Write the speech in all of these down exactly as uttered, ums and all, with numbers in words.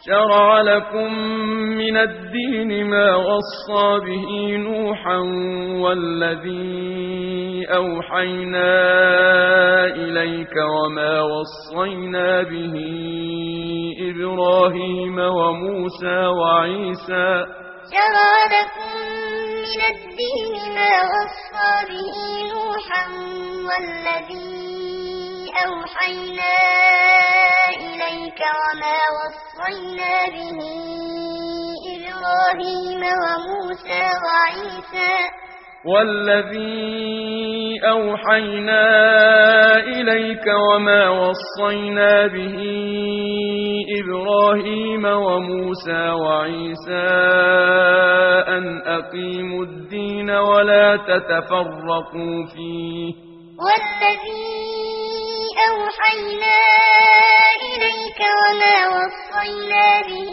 شرع لكم من الدين ما وصى به نوحا والذي أوحينا إليك وما وصينا به إبراهيم وموسى وعيسى شرع لكم من الدين ما وصى به نوحا والذي أوحينا إليك وما وصينا به إبراهيم وموسى وعيسى والذي أوحينا إليك وما وصينا به إبراهيم وموسى وعيسى أن أقيموا الدين ولا تتفرقوا فيه والذي أوحينا إليك وما وصينا به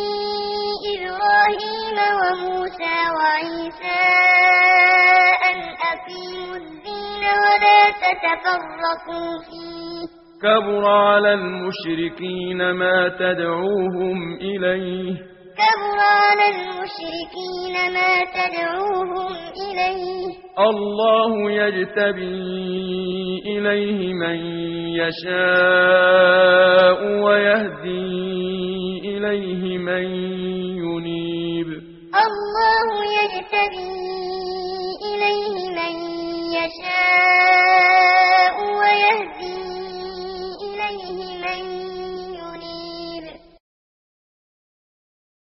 إبراهيم وموسى وعيسى أن أقيموا الدين ولا تتفرقوا فيه كبر على المشركين ما تدعوهم إليه كبر على المشركين ما تدعوهم إليه الله يجتبي إليه من يشاء ويهدي إليه من ينيب الله يجتبي